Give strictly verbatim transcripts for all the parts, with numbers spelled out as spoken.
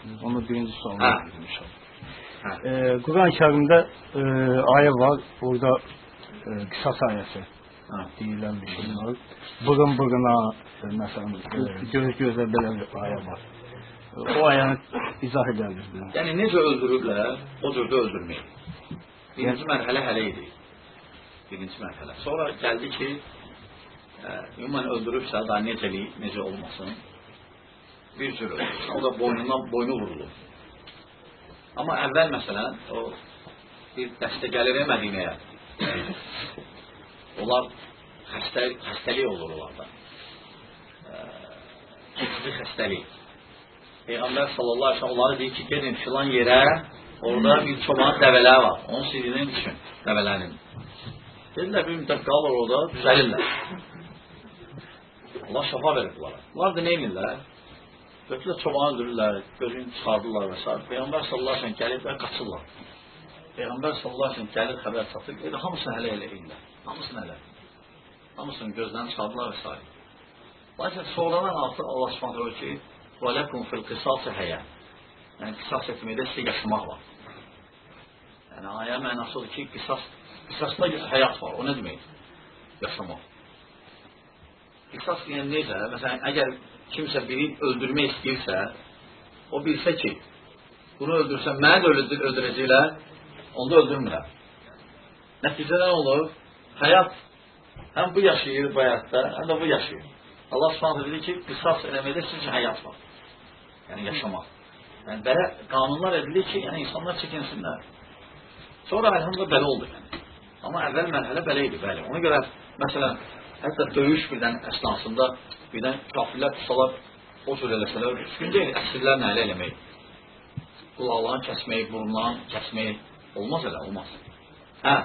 Onu birinci sualına inşallah. Ee, Kur'an-ı Kerim'de e, ayet var. Orada e, kısas ayeti deyilen bir şey var. Bugün bugüna e, mesela e, göz göze böyle bir ayet var. E, o ayeti izah ederiz. Yani necə öldürürlər, o cürdə öldürmeyin. Birinci yani, mərhələ hələ idi. Birinci mərhələ. Sonra gəldi ki, e, ümumən öldürürsə, daha necəli, necə olmasın, bir cür öldürür. O da boynundan boynu vurulur. Amma əvvəl məsələn, o bir dəstə gəlir Mədinəyə. Onlar xəstə, xəstəlik olur onlarda. Keçici xəstəlik. Peyğəmbər sallallahu aleyhi ve sellem onları deyir ki, gedin filan yerə, orada bir çoban dəvələr var. Onun silinin üçün dəvələrin. Dedilər, bir müddət qalır orada, düzəlirlər. Allah şəfa verir bunlara. Bunlar da neynirlər? Götürlər çobanı öldürürlər, gözünü çıxardırlar və s. Peyğəmbər sallallahu aleyhi ve sellem gəlib və qaçırlar. Peyğəmbər sallallahu aleyhi ve sellem gəlir, xəbər çatır, elə hamısını hələ elə eylər. Hamısını hələ. Hamısını gözlərini çıxardılar və s. Lakin sonradan artıq Allah subhanahu wa ta'ala ki, وَلَكُمْ فِي الْقِسَاسِ حَيَا. Yəni, qisas etməkdə sizə yaşamaq var. Yəni, ayə mənasıdır ki, qisas, qisasda həyat var. O nə demək? Yaşamaq. Qisas yəni necə? Məsələn, əgər kimsə biri öldürmək istəyirsə, o bilsə ki, bunu öldürsə, mənə də öldürəcəklər, onu da öldürmürlər. Nəticədən olur, həyat həm bu yaşayır bu həyatda, həm də bu yaşayır. Allah subhanahu dedi ki, qisas eləməkdə sizcə həyat var. Yəni, yaşamaq. Yəni, belə qanunlar edilir ki, yəni, insanlar çəkinsinlər. Sonra əlhamdülillah belə oldu. Yəni. Amma əvvəl mərhələ belə idi, bəli. Ona görə, məsələn, hətta döyüş birdən əsnasında birdən kafirlər tutsalar, o cür eləsələr, üstün deyil, əsirlər nə elə eləmək? Qulaqlarını kəsmək, burunlarını kəsmək, olmaz elə, olmaz. Hə?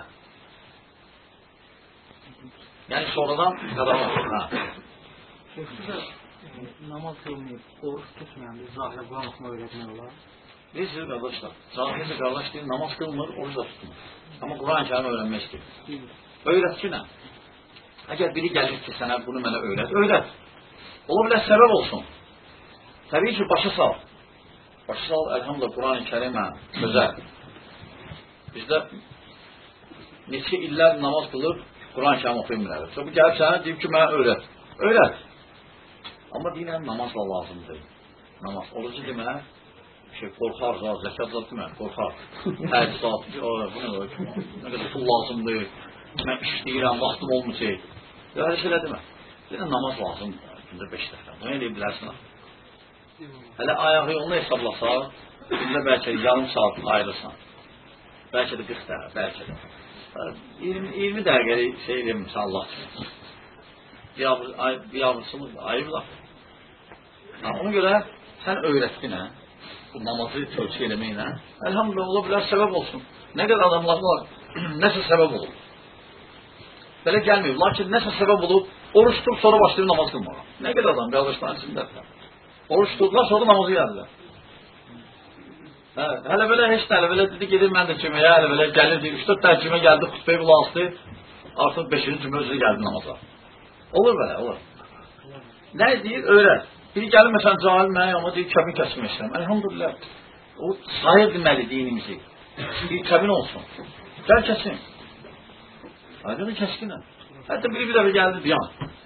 Yəni, sonradan qadağan olur, hə? Şəxsizə namaz qılmayıb, oruç tutmayan bir zahir Quran oxuma öyrətmək olar? Bilirsiniz, qardaşlar, zahirdə qardaş deyil, namaz qılmır, oruç da tutmur. Amma Quran-ı Kərim öyrənmək istəyir. Öyrət ki, nə? Əgər biri gəlir ki, sənə bunu mənə öyrət, öyrət. Ola bilər səbəb olsun. Təbii ki, başa sal. Başa sal, əlhamdülillah, Quran-ı Kərimə gözəl. Bizdə neçə illər namaz qılıb, Quran-ı Kərim oxuyurlar. Sonra bu gəlib sənə deyib ki, mənə öyrət. Öyrət. Amma deyilən namazla lazımdır. Namaz. Orucu demək, şey, qorxar, zəkat zat demək, qorxar. Həc zat, bu nə qədər pul lazımdır, mən işləyirəm, vaxtım olmayacaq. Ya, hər şeylə demək. Deyilən namaz lazımdır, gündə beş dəfə. Bunu eləyə bilərsin. Hələ ayağı yolunu hesablasaq, gündə bəlkə yarım saat ayırırsan. Bəlkə də qırx dəfə, bəlkə də. iyirmi dəqiqəli şey vermişsən Allah üçün. Biabırsınız, ayıblar. Ona görə sən öyrətdin, hə? Bu namazı tövsiyə eləməklə. Elhamdülillah, ola bilər, səbəb olsun. Nə qədər adamlar var, nəsə səbəb olur. Belə gəlməyib, lakin nəsə səbəb olub, oruç tutub, sonra başlayıb namaz qılmağa. Nə qədər adam, qardaşların içindədirlər. Oruç tutdular, sonra namazı gəldirlər. Hə, hələ belə heç nə, hələ belə dedi, gedir mən də cüməyə, hələ belə gəlirdi, üç dörd dərd cümə gəldi, xütbəyə qulaqsdı, artıq beşinci cümə özü gəldi namaza. Olur belə, olur. Nə deyir, öyrət. Biri gəlir, məsələn, cahil mənə, amma deyir, kəbin kəsmək istəyirəm. Elhamdülillah, o sayır deməli dinimizi. Bir kəbin olsun. Gəl kəsin. Aydın kəskinə. Hətta biri bir dəfə gəldi, diyan.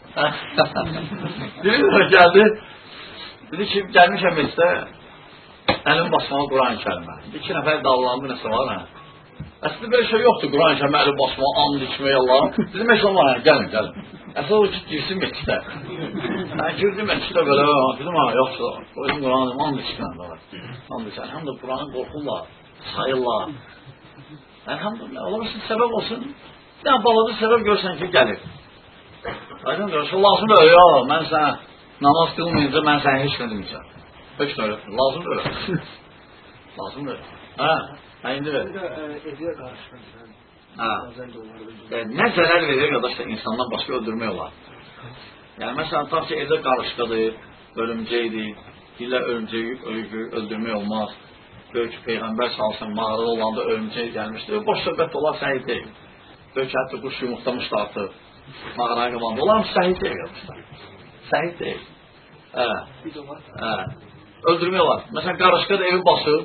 Biri bir dəfə gəldi, dedi ki, gəlmişəm etsə, əlim basmağı Quran-ı Kərimə. İki nəfər dallandı, nəsə var, hə? Əslində belə şey yoxdur, Quran-ı Kərimə əli basmağı, and içmək, Allah. Bizim eşə var, hə, gəlin, gəlin. Əsas o ki, girsin məkdə. Mən girdim məkdə belə, dedim, ha, yoxsa, qoydum Quran'ı, and içmən, and içmən. Həm də Quran'ı qorxurlar, sayırlar. Elhamdülillah, olursun, səbəb olsun. Bir dənə balaca səbəb görsən ki, gəlir. Aydın görürsən, lazımdır, ya, mən sənə namaz qılmayınca, mən sənə heç nə deməyəcəm. Heç nə öyrətmir, lazımdır öyrətmir. Lazımdır. Hə, hə, indi ver. Eziyə qarışmır. Hə, nə zərər verir qardaşlar, insandan başqa öldürmək olar. Yəni, məsələn, tutaq ki, evdə qarışqadır, ölümcəkdir, deyirlər, ölümcəyi öldürmək olmaz. Böyük Peyğəmbər salsın, mağarada olanda ölümcək gəlmişdir. Boş söhbət olar, səhih deyil. Böyük hətta quş yumurtlamışdı artıq, mağaraya qalanda. Onlar səhih deyil, qardaşlar. Səhih deyil. Hə, hə. öldürmək olar. Məsələn, qarışqa da evi basır,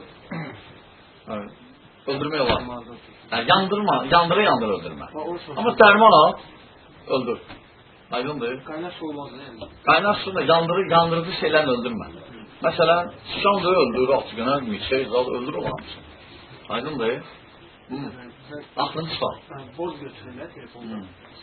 öldürmək olar. Yəni, yandırma, yandıra yandıra öldürmə. Amma dərman al, öldür. Aydındır. Qaynar su olmaz. Qaynar su da yandırı, yandırıcı şeylərlə öldürmə. Məsələn, sıçan da öldürür, açıqına, milçək, zal öldürür olan. Aydındır. Aklını tutar. Boz götürürlər telefonda.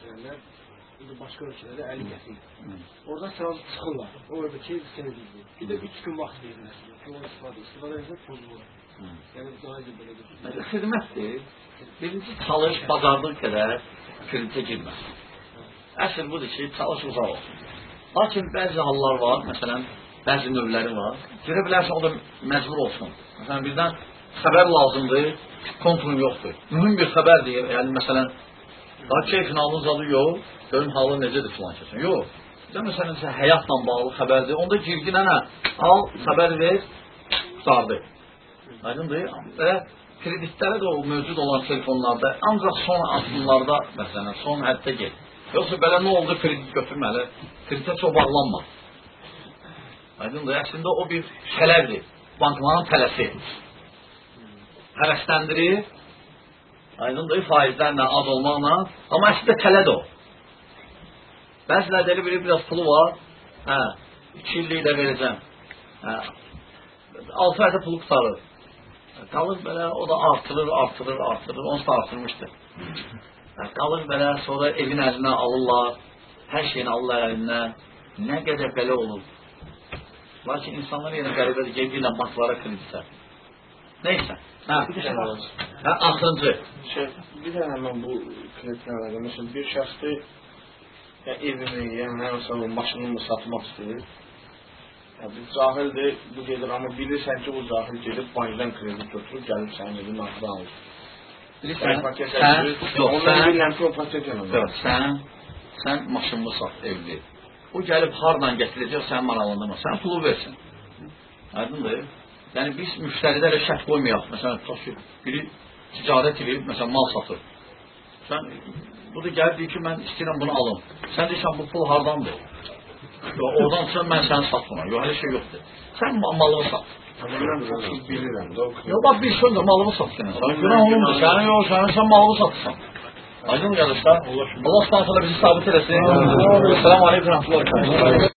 Başqa ölkələrdə əli gətirir. Oradan sırası çıxırlar. O orada ki, seyirdir. Bir də üç gün vaxt verirlər. Onu istifadə istifadə edəcək pozulur. Yəni, daha iyi belə götürür. Xidmətdir. Birinci çalış, bazardığın qədər kreditə girməz. Əsl budur ki, çalış uzaq olsun. Lakin bəzi hallar var, məsələn, bəzi növləri var. Görə bilərsə, o da məcbur olsun. Məsələn, birdən xəbər lazımdır, kontrolun yoxdur. Mühüm bir xəbərdir, yəni, məsələn, daha keyfin alın zadı yox, görün halı necədir filan kəsin. Yox. Məsələn, həyatla bağlı xəbərdir. Onda girginə nə? Al, xəbər ver, qutardı. Aydındır. Və kreditlərə də o mövcud olan telefonlarda ancaq son addımlarda, məsələn, son həddə gel. Yoxsa belə nə oldu, kredit götürməli, kreditə çox bağlanma. Aydındır. Əslində o bir şələvdir. Bankların tələsi. Həvəsləndirir. Aydındır. Faizlərlə, az olmaqla. Amma əslində tələdir o. Bəzilərdə elə bir biraz pulu var. Hə, iki illik də verəcəm. Hə, altı ayda pulu qutarır. Qalır belə, o da artırır, artırır, artırır. Onsuz da artırmışdır. Hə, qalır belə, sonra evin əlinə alırlar. Hər şeyini alırlar əlindən. Nə qədər belə olur. Lakin insanlar yenə qəribədir, gəlirlə banklara kreditlər. Neysə. Hə, hə, axırıncı. Şey, bir dənə mən bu kreditlərdə, məsələn, bir şəxsdir, ya evini, yəni hər hansı bir maşınını satmaq istəyir. Ya bir cahildir, bu gedir, amma bilirsən ki, o cahil gedib bankdan kredit götürüb, gəlib sənin evin axıda alır. Bilirsən, sən, sən maşınını sat, evli. O gəlib hardan gətirəcək, sən maraqlandırma, sən pulu versin. Aydındır. Yəni, biz müştəridə elə şərt qoymayaq. Məsələn, biri ticarət edib, məsələn, mal satır. Sən, bu da gəlib deyir ki, mən istəyirəm bunu alım. Sən deyirsən, bu pul hardandır? Oradan çıxın, mən səni sat buna. Yox, elə şey yoxdur. Sən malını sat. Bilirəm. Yox, bax, bir söndür, malını sat. Günah olundur. Sənin yox, sən malını satırsan. Aydın qardaşlar. Allah subhanahu bizi sabit eləsin. Selamun aleyküm.